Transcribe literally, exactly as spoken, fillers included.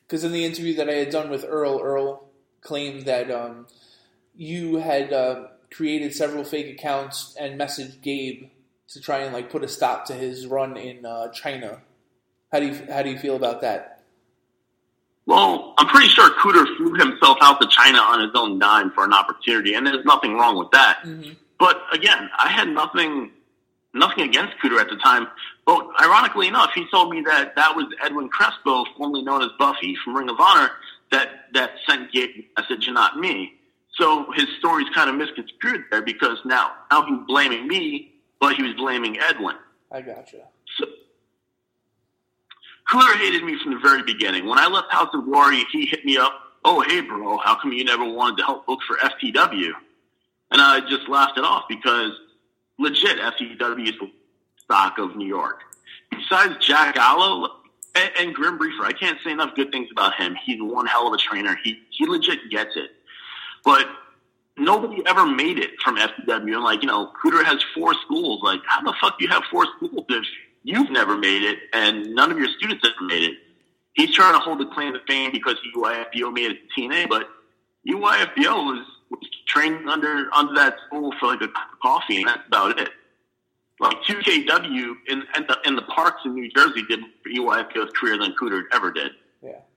Because in the interview that I had done with Earl, Earl claimed that um, you had uh, created several fake accounts and messaged Gabe to try and like put a stop to his run in uh, China. How do you how do you feel about that? Well, I'm pretty sure Cooter flew himself out to China on his own dime for an opportunity, and there's nothing wrong with that. Mm-hmm. But again, I had nothing nothing against Cooter at the time. But ironically enough, he told me that that was Edwin Crespo, formerly known as Buffy from Ring of Honor, that, that sent Gabe a message and not me. So his story's kind of misconstrued there because now, now he's blaming me, but he was blaming Edwin. I gotcha. So, Cooter hated me from the very beginning. When I left House of Glory, he hit me up, oh, hey, bro, how come you never wanted to help book for F T W? And I just laughed it off because legit F T W is the stock of New York. Besides Jack Gallo and, and Grim Reaper, I can't say enough good things about him. He's one hell of a trainer. He he legit gets it. But nobody ever made it from F T W. And, like, you know, Cooter has four schools. Like, how the fuck do you have four schools if you've never made it and none of your students ever made it? He's trying to hold the claim to fame because U Y F B O made it to T N A, but U Y F B O was, was training under under that school for, like, a cup of coffee, and that's about it. Like, two K W in, in, the, in the parks in New Jersey did more for U Y F B O's career than Cooter ever did. Yeah.